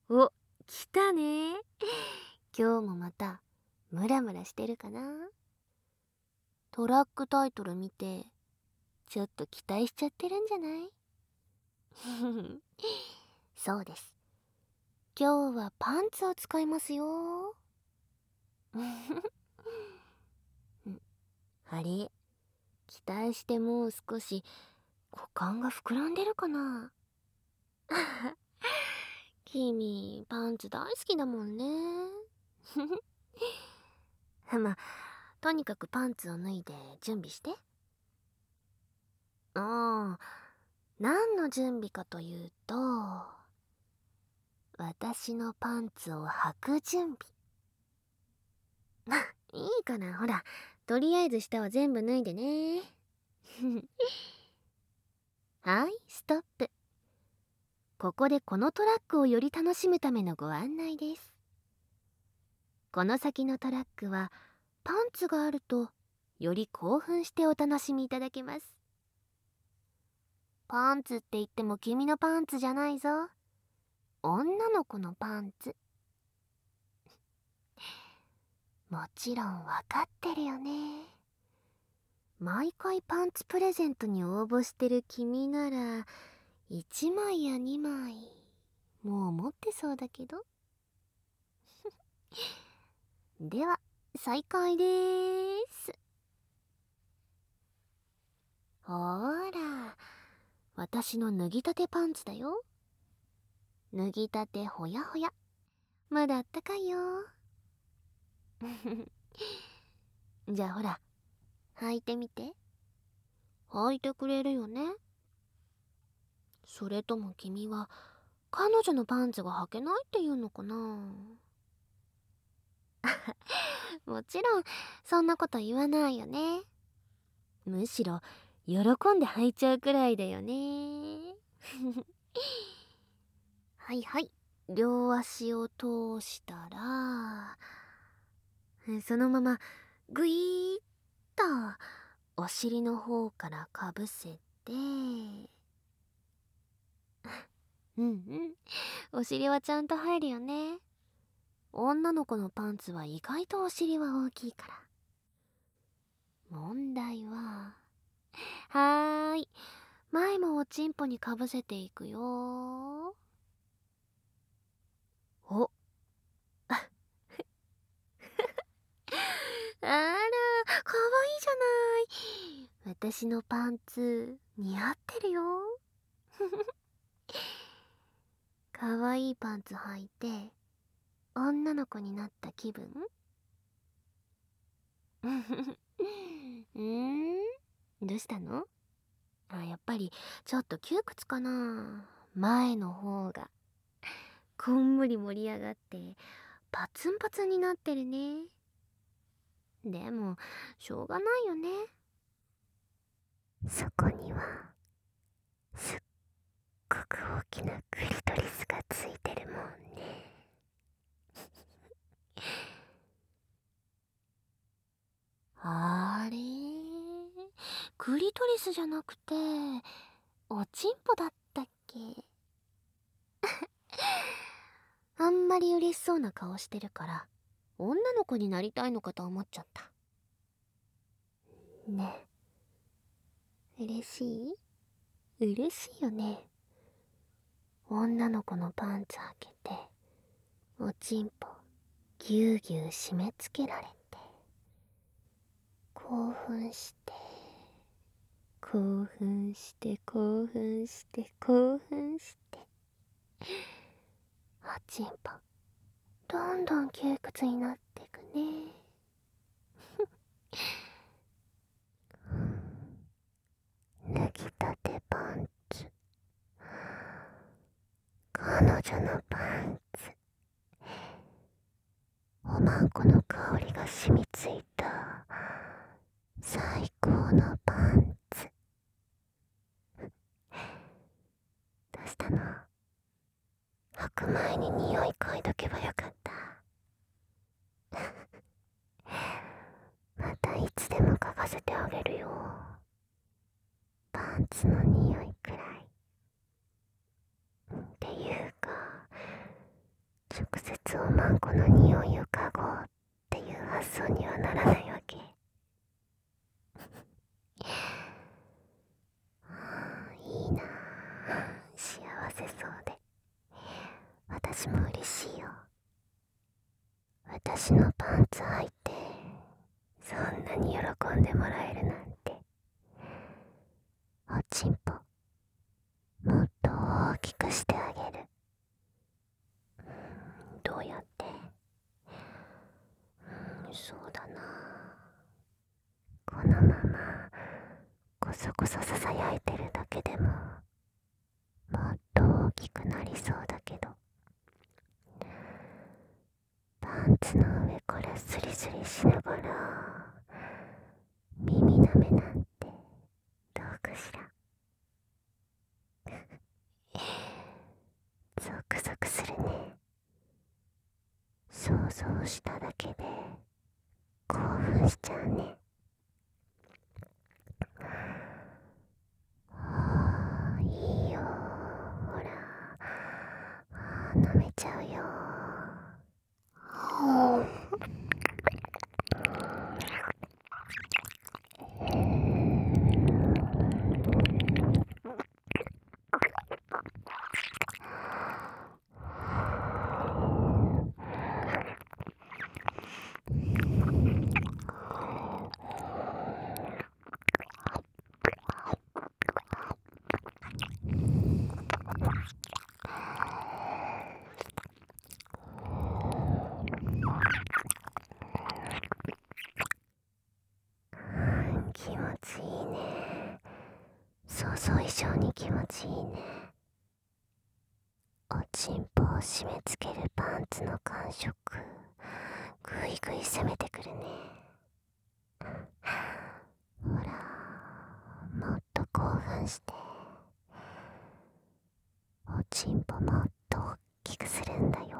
お、来たね。今日もまたムラムラしてるかな。トラックタイトル見てちょっと期待しちゃってるんじゃない？そうです。今日はパンツを使いますよ。あれ、期待してもう少し股間が膨らんでるかな。君パンツ大好きだもんね。まあ、とにかくパンツを脱いで準備して。ああ、何の準備かというと、私のパンツを履く準備。いいかな、ほら、とりあえず下は全部脱いでね。はい、ストップ。ここでこのトラックをより楽しむためのご案内です。この先のトラックはパンツがあるとより興奮してお楽しみいただけます。パンツって言っても君のパンツじゃないぞ。女の子のパンツ。もちろんわかってるよね。毎回パンツプレゼントに応募してる君なら1枚や2枚もう持ってそうだけど。では再開でーす。ほーら、私の脱ぎたてパンツだよ。脱ぎたてほやほや。まだあったかいよ。じゃあほら、履いてみて。履いてくれるよね？それとも君は彼女のパンツが履けないっていうのかな。もちろんそんなこと言わないよね。むしろ喜んで履いちゃうくらいだよね。はいはい、両足を通したらそのままグイーッとお尻の方からかぶせて、うんうん、お尻はちゃんと入るよね。女の子のパンツは意外とお尻は大きいから。問題は、はーい、前もおちんぽにかぶせていくよ。お、あら、かわいいじゃない。私のパンツ似合ってるよ。かわいいパンツ履いて女の子になった気分？どうしたの？やっぱりちょっと窮屈かな。前の方がこんもり盛り上がってパツンパツンになってるね。でもしょうがないよね。そこにはすっごく大きなクリトリスがついてるもんね。あれ、クリトリスじゃなくておちんぽだったっけ？あんまり嬉しそうな顔してるから女の子になりたいのかと思っちゃった。ね、嬉しい？嬉しいよね。女の子のパンツ開けておちんぽぎゅうぎゅう締め付けられて興奮して興奮して興奮して興奮しておちんぽどんどん窮屈になってくね。脱ぎたてパンツ、彼女のパンツ、おまんこの香りが染みついた最高のパンツ。どうしたの？履く前に匂い嗅いどけばよかった。またいつでも嗅がせてあげるよ。パンツの匂いくらい。っていうかツをマンコの匂いを嗅ごうっていう発想にはならないわけ。いいなあ、幸せそうで。私も嬉しいよ。私のパンツ履いてそんなに喜んでもらえるなんて。おちんぽもっと大きくしてあげる。どうやって？そうだな、このままこそこそささやいてるだけでももっと大きくなりそうだけど、パンツの上からスリスリしながら耳なめなんてどうかしら。ゾクゾクするね。想像しただけで興奮しちゃうね。いいよ、ほら、舐めちゃうよ。気持ちいいね。想像以上に気持ちいいね。おちんぽを締め付けるパンツの感触、ぐいぐい攻めてくるね。ほら、もっと興奮して、おちんぽもっと大きくするんだよ。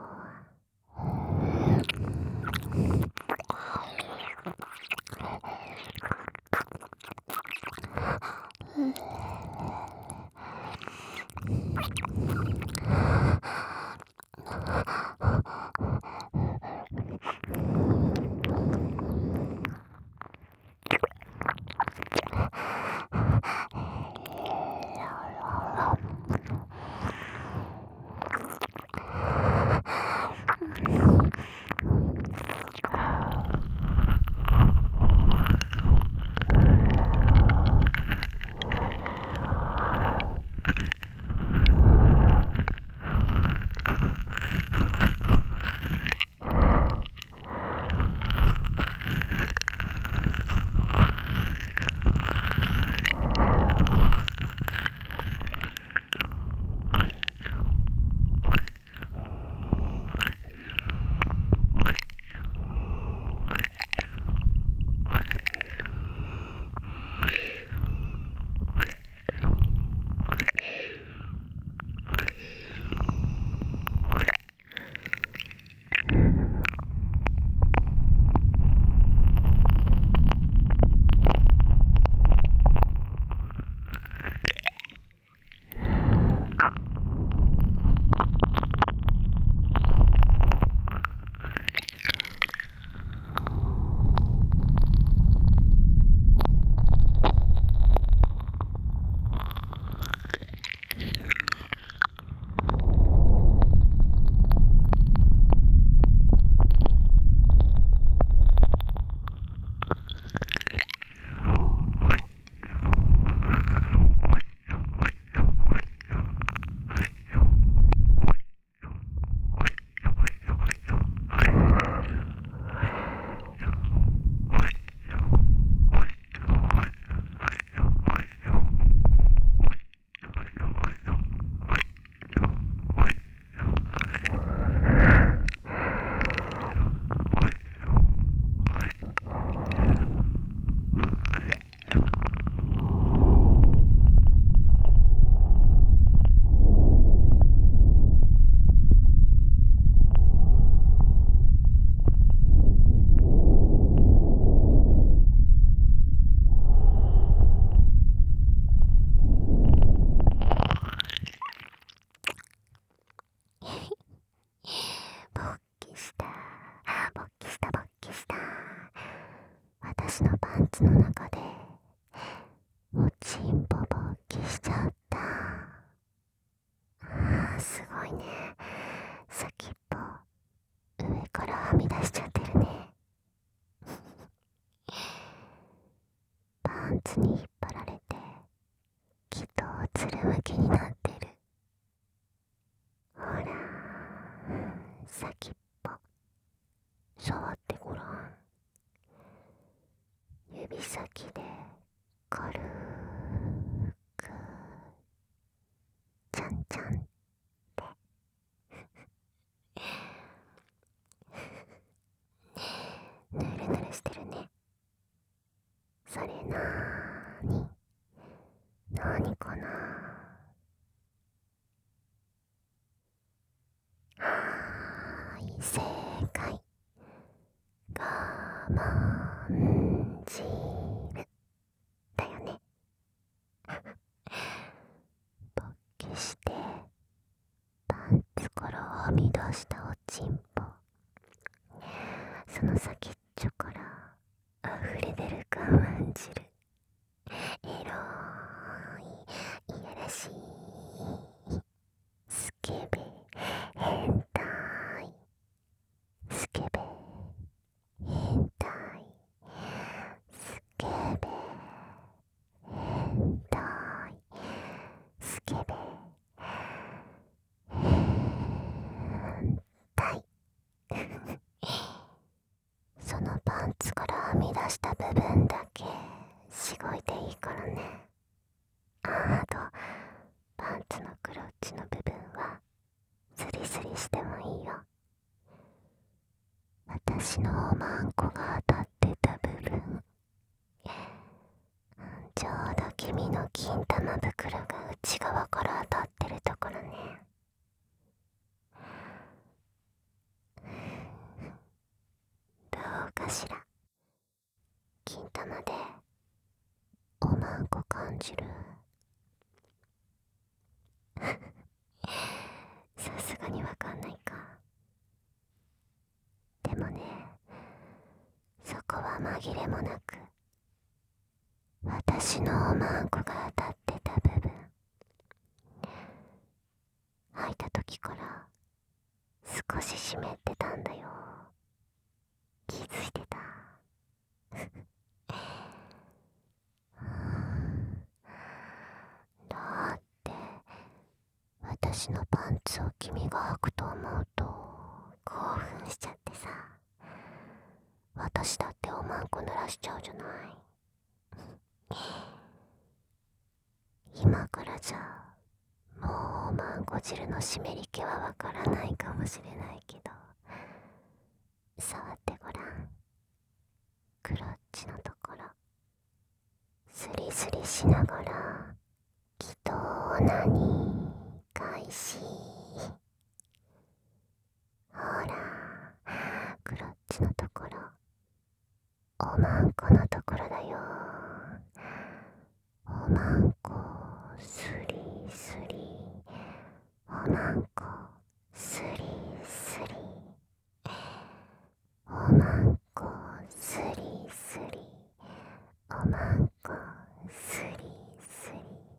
私のパンツの中でおちんぽ勃起しちゃった。すごいね。先っぽ上からはみ出しちゃってるね。パンツに引っ張られてきっとつるむきになってる。ほら、先っぽ触ってごらん。指先で軽くちゃんちゃんってぬるぬるしてるね。それなーにかな。はーい、正解。我慢汁だよね。勃起してパンツからはみ出したおちんぽ、その先っちょから溢れ出る我慢汁、エロい、いやらしい、スケベ変態、スケベ変態、スケベ変態、スケベ変態。そのパンツからはみ出した部分だけしごいていいからね。あとパンツのクロッチの部分はスリスリしてもいいよ。私のおまんこが当たってた部分、ちょうど君の金玉袋が内側から当たってるところね。どうかしら。金玉でおまんこ感じる？さすがにわかんないか。でもね、そこは紛れもなく私のおまんこが当たってた部分。履いた時から少し湿ってたんだよ。気づいてた？だって私のパンツを君が履くと思うと興奮しちゃってさ、私だっておまんこ濡らしちゃうじゃない。今からじゃもうおまんこ汁の湿り気はわからないかもしれないけど、触ってごらん。クロッチのところスリスリしながら気となに開始。ほら、クロッチのところおまんこのところだよ。おまんこスリスリ、おまんこスリスリ、おまんこスリスリ、おまんこスリスリ。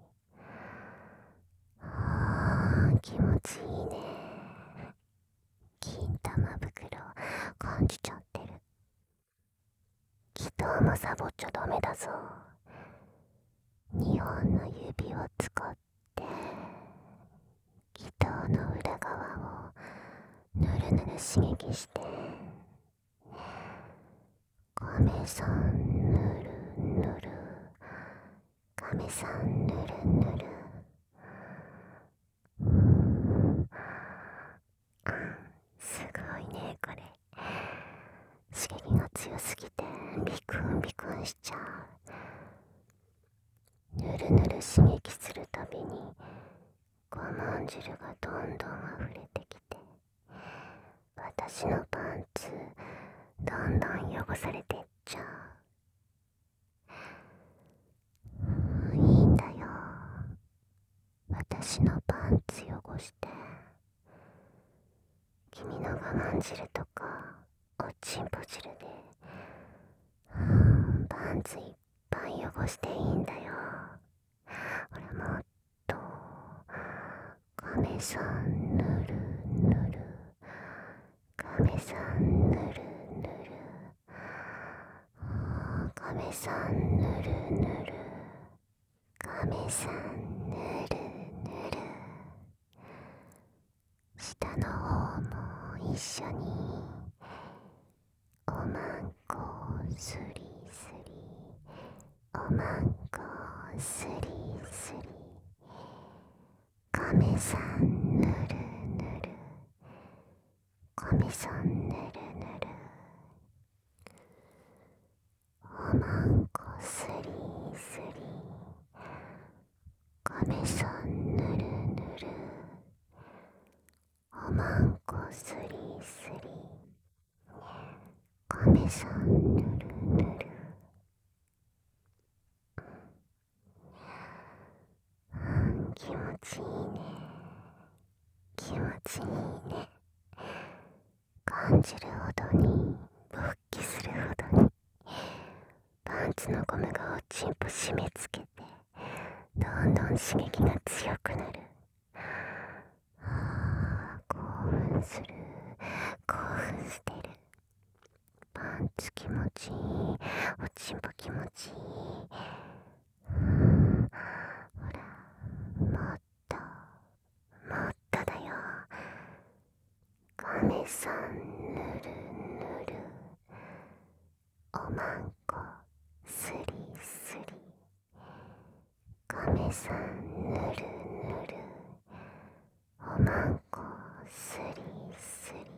気持ちいいね。金玉袋感じちゃってる。祈祷もサボっちゃダメだぞ。2本の指を使って祈祷の裏側をぬるぬる刺激して、亀さんぬるぬる、亀さんぬるぬる。すごいねこれ。刺激が強すぎてビクンビクンしちゃう。ぬるぬる刺激するたびに我慢汁がどんどん溢れてきて、私のパンツどんどん汚されてっちゃう。いいんだよ。私のパンツ汚して君の我慢汁とかおちんぽ汁でパパンツいっぱい汚していいんだよ。ほら、もっと亀さんぬるぬる、亀さんぬるぬる、亀さんぬるぬる、亀さんぬるぬる、下の方も一緒におまんこすりすり、おまんこすりすり、亀さんぬるぬる、亀さんぬるぬる、おまんこすりすり、亀さんぬるぬる、おまんこすりすり、亀さんぬるぬる。気持ちいいね。気持ちいいね。感じるほどに勃起するほどにパンツのゴムがおちんぽ締め付けて、どんどん刺激が強くなる。興奮する、興奮してる。パンツ気持ちいい、おちんぽ気持ちいい。ほら、もっともっとだよ。亀さんぬるぬる、おまんこすりすり、亀さんぬるぬる、おまんこすりすり。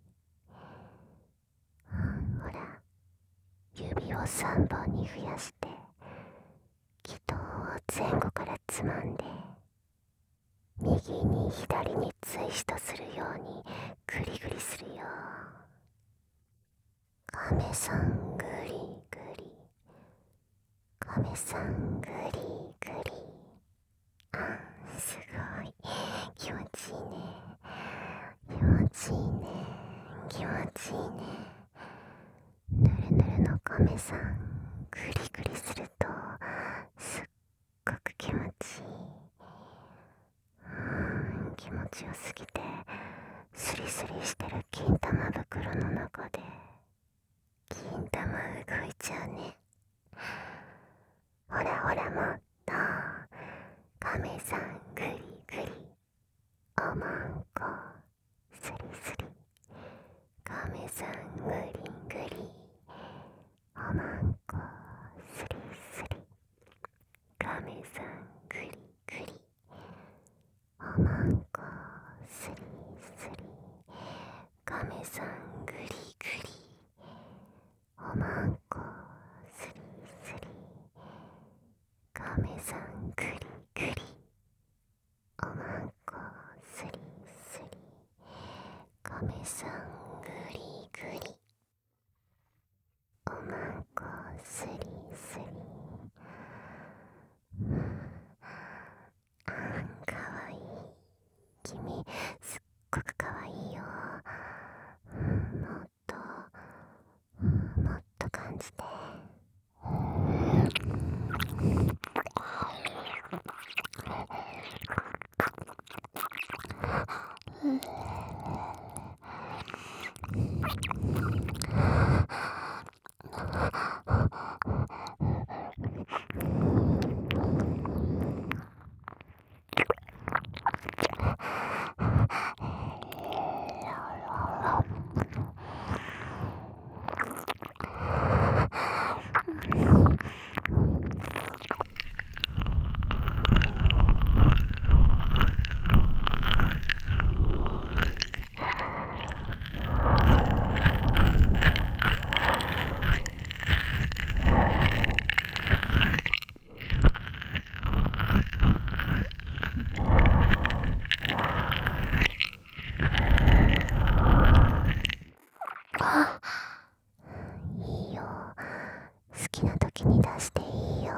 ほら、指を3本に増やして気筒を前後からつまんで、右に左にツイストするようにグリグリするよ。亀さんグリグリ、亀さんグリグリ。すごい気持ちいいね。気持ちいいね。気持ちいいね。ぬるぬるの亀さんグリグリするとすっごく気持ちいい。気持ちよすぎてスリスリしてる金玉袋の中で金玉動いちゃうね。ほらほら、もっと亀さんグリグリ、おまんこスリスリ、亀さんグリグリ、おまんこスリスリ、亀さんグリグリ、おまんこスリスリ、亀さんグリグリ、おまんこスリスリ、亀さんグリグリ、おまんこスリスリ、亀さんグリグリ、おまんこスリスリ。かわいい。君すっごくかわいいよ。もっともっと感じて。いいよ、好きな時に出していいよ。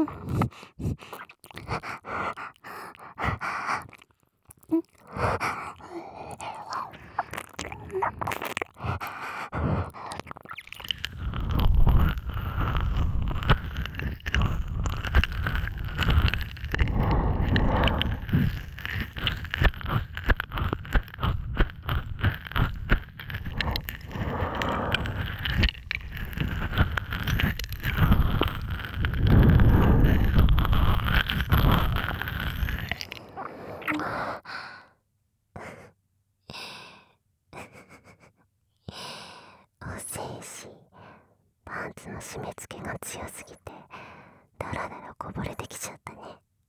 遅いし、パンツの締め付けが強すぎてダラダラこぼれてきちゃったね。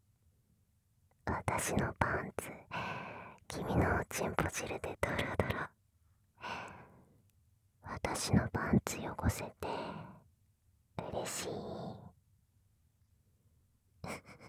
私のパンツ、君のおちんぽ汁でドロドロ。私のパンツ汚せて嬉しい。